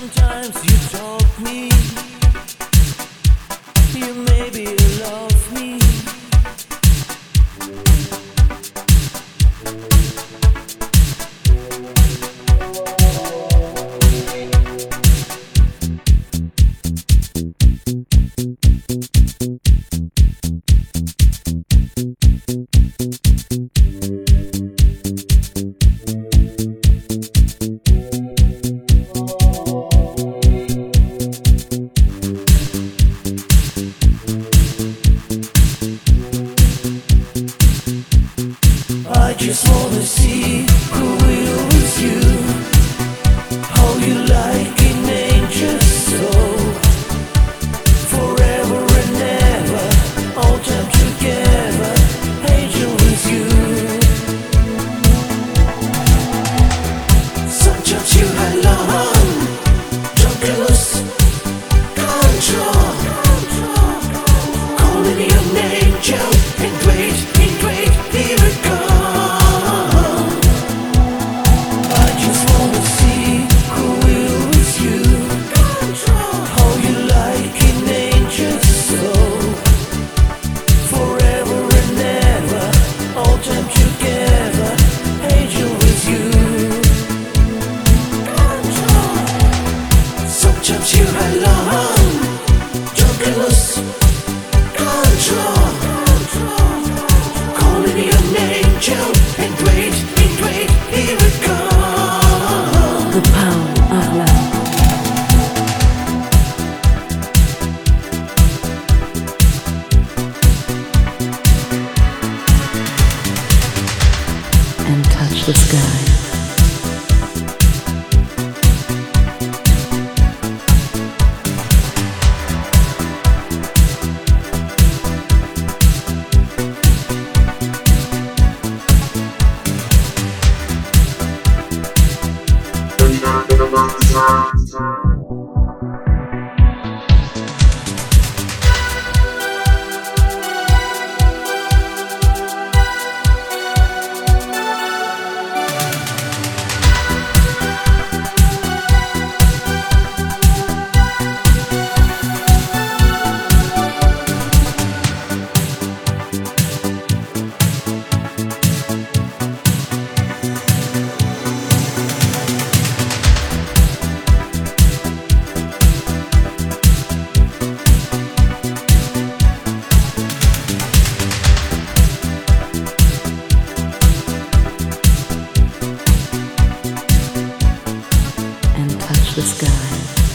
Sometimes you talk me, you maybe love me. I just wanna see who will with you, how you like an angel so. Forever and ever, all time together, angel with you. Sometimes you had long, don't lose control. Calling you an angel in great miracle. Sometimes you had long, don't get loose control. Calling you an angel in great miracle. The power of love. And touch the sky. And touch the sky.